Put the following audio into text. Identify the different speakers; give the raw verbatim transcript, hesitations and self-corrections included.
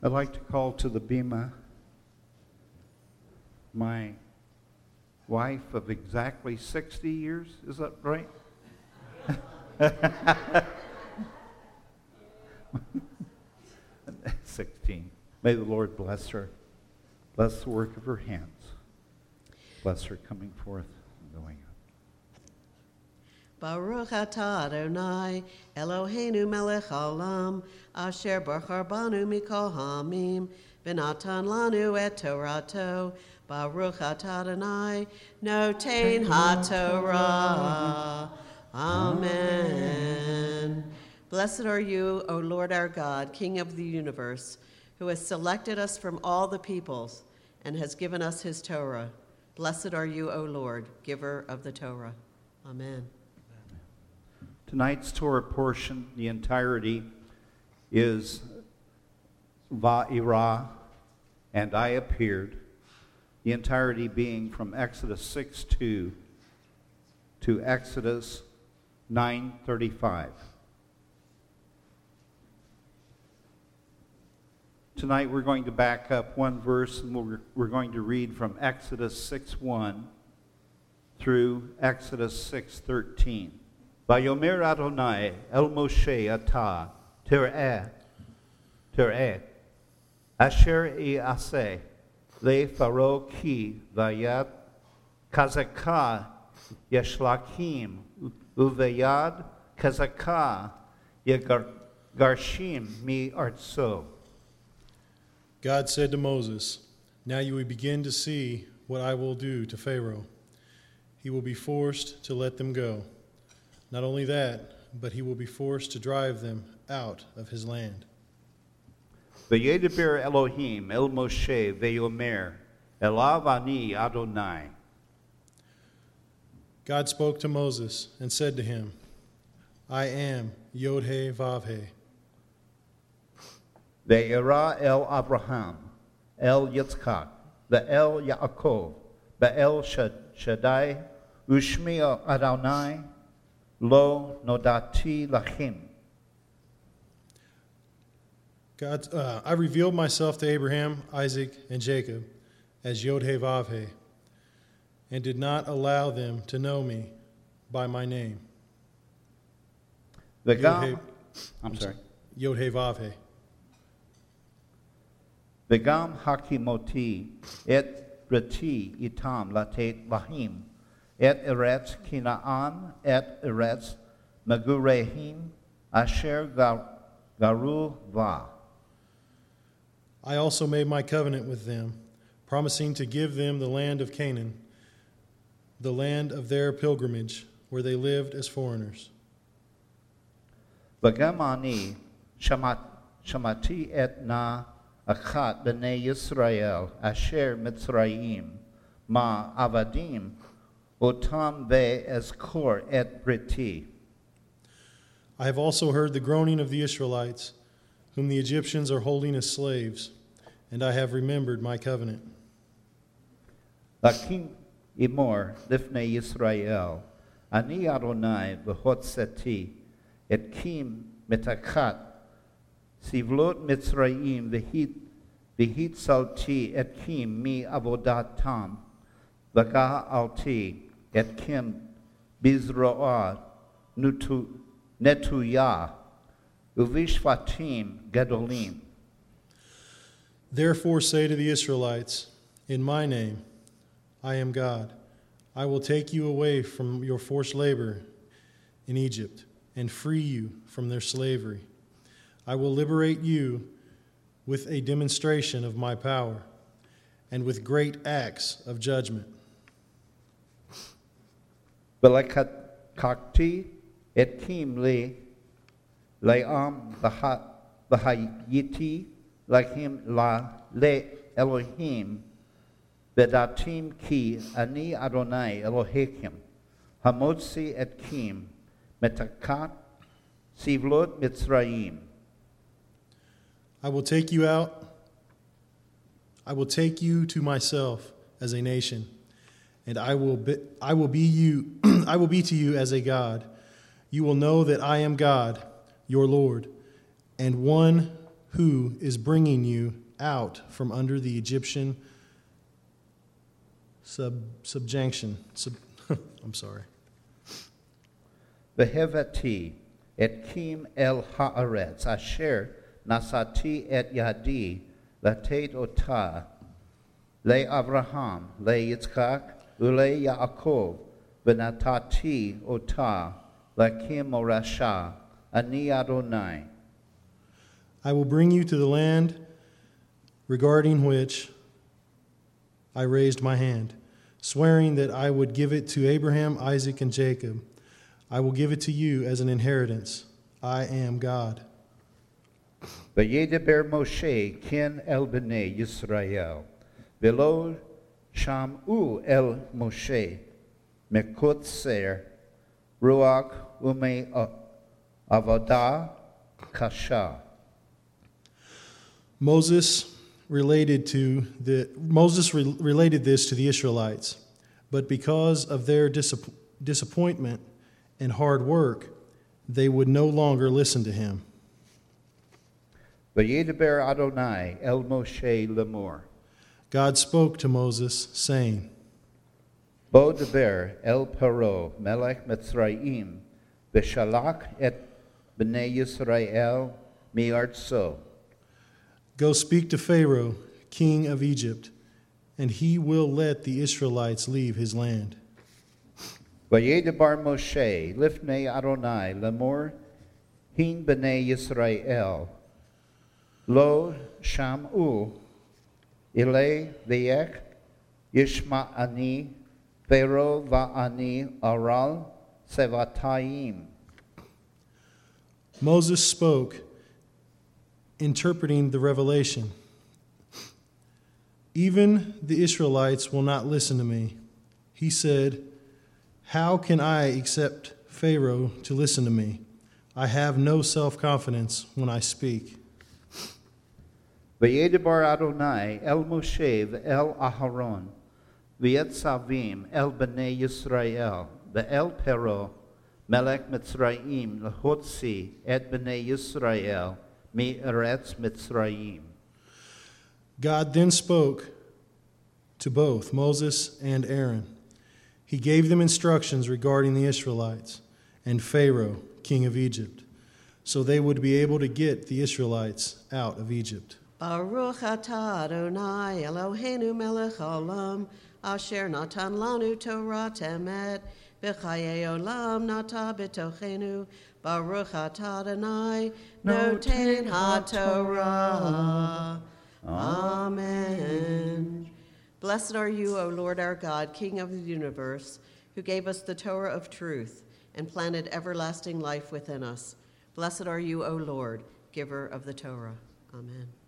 Speaker 1: I'd like to call to the bema my wife of exactly sixty years. Is that right? sixteen. May the Lord bless her. Bless the work of her hands. Bless her coming forth and going out.
Speaker 2: Baruch atah Adonai, Eloheinu melech haolam, asher bachar banu mikol hamim, v'natan lanu et Torato. Baruch atah Adonai, notein haTorah. Amen. Blessed are you, O Lord our God, King of the universe, who has selected us from all the peoples and has given us his Torah. Blessed are you, O Lord, giver of the Torah. Amen.
Speaker 1: Tonight's Torah portion, the entirety, is Va'ira, and I appeared. The entirety being from Exodus six two to Exodus nine thirty-five. Tonight we're going to back up one verse, and we're, we're going to read from Exodus six one through Exodus six thirteen. Vayomer Adonai el Moshe atah ter'eh ter'eh asher i'aseh le Pharaoh ki vayad kazakah yeshlakim uvayad kazakah yegarshim mi artso.
Speaker 3: God said to Moses, "Now you will begin to see what I will do to Pharaoh. He will be forced to let them go. Not only that, but he will be forced to drive them out of his land."
Speaker 1: V'yedaber Elohim el Moshe ve'yomer elav ani Adonai.
Speaker 3: God spoke to Moses and said to him, "I am Yod-Heh Vav-Heh."
Speaker 1: Ve'era el Abraham el Yitzchak ve'el Yaakov ve'el Shaddai ushmi Adonai Lo nodati lachim.
Speaker 3: God, uh, I revealed myself to Abraham, Isaac, and Jacob as Yod-Heh Vav-Heh, and did not allow them to know me by my name.
Speaker 1: The
Speaker 3: Yod-Heh,
Speaker 1: I'm sorry.
Speaker 3: Yod-Heh Vav-Heh.
Speaker 1: V'gam hakimoti et brati itam latet lahim. Et eretz Kinaan, et eretz Megurehim, asher garu va.
Speaker 3: I also made my covenant with them, promising to give them the land of Canaan, the land of their pilgrimage, where they lived as foreigners.
Speaker 1: V'gamani shamati et na achat b'nei Yisrael, asher Mitzrayim, ma avadim, Otam ve eskor et briti.
Speaker 3: I have also heard the groaning of the Israelites, whom the Egyptians are holding as slaves, and I have remembered my covenant.
Speaker 1: Lakim imor lifnei Yisrael, ani Adonai v'hotzeti, et kim metakat, sivlot Mitzrayim v'hit v'hit salti et kim mi avodatam, v'gah alti, et kim bizroah nutu netuyah uvishvatim gadolim.
Speaker 3: Therefore say to the Israelites, in my name, I am God. I will take you away from your forced labor in Egypt and free you from their slavery. I will liberate you with a demonstration of my power and with great acts of judgment.
Speaker 1: Velekakti et kim le le'am v'hayiti lachim la le Elohim v'datim ki ani Adonai Elohim hamotzi et kim metakat sivlot Mitzrayim.
Speaker 3: I will take you out. I will take you to myself as a nation, and I will be, I will be you I will be to you as a God. You will know that I am God, your Lord, and one who is bringing you out from under the Egyptian sub, subjection. Sub, I'm sorry.
Speaker 1: Vehevati et kim el haaretz asher nasati et yadi latet ota le Abraham le Yitzchak ule Yaakov venatati ota lakim morasha ani Adonai.
Speaker 3: I will bring you to the land regarding which I raised my hand, swearing that I would give it to Abraham, Isaac, and Jacob. I will give it to you as an inheritance. I am God.
Speaker 1: Vayedaber Moshe kin el bnei Yisrael velo shamu el Moshe mekotzer ruach ume avodah kasha.
Speaker 3: Moses related to the Moses re, related this to the Israelites, but because of their disapp- disappointment and hard work, they would no longer listen to him.
Speaker 1: Vayedaber Adonai el Moshe lemor.
Speaker 3: God spoke to Moses, saying,
Speaker 1: Bo deber el Paro melech Mitzrayim v'shalach et bnei Yisrael mi'artso.
Speaker 3: Go speak to Pharaoh, king of Egypt, and he will let the Israelites leave his land.
Speaker 1: Vayedabar Moshe lifnei Adonai lemor hin bnei Yisrael lo shamu ile v'yech yishma ani Pharaoh va'ani aral sevatayim.
Speaker 3: Moses spoke, interpreting the revelation. Even the Israelites will not listen to me. He said, how can I accept Pharaoh to listen to me? I have no self-confidence when I speak.
Speaker 1: Vayedabar Adonai el Moshe ve'el Aharon v'yetzavim el bnei Yisrael ve'el Pero melech Mitzrayim lehotzi et bnei Yisrael mi'eretz Mitzrayim.
Speaker 3: God then spoke to both Moses and Aaron. He gave them instructions regarding the Israelites and Pharaoh, king of Egypt, so they would be able to get the Israelites out of Egypt.
Speaker 2: Baruch atah Adonai Eloheinu melech haolam, asher natan lanu Torah emet, v'chayei olam nata b'tochenu. Baruch atah Adonai noten haTorah. Amen. Blessed are you, O Lord our God, King of the universe, who gave us the Torah of truth and planted everlasting life within us. Blessed are you, O Lord, giver of the Torah. Amen.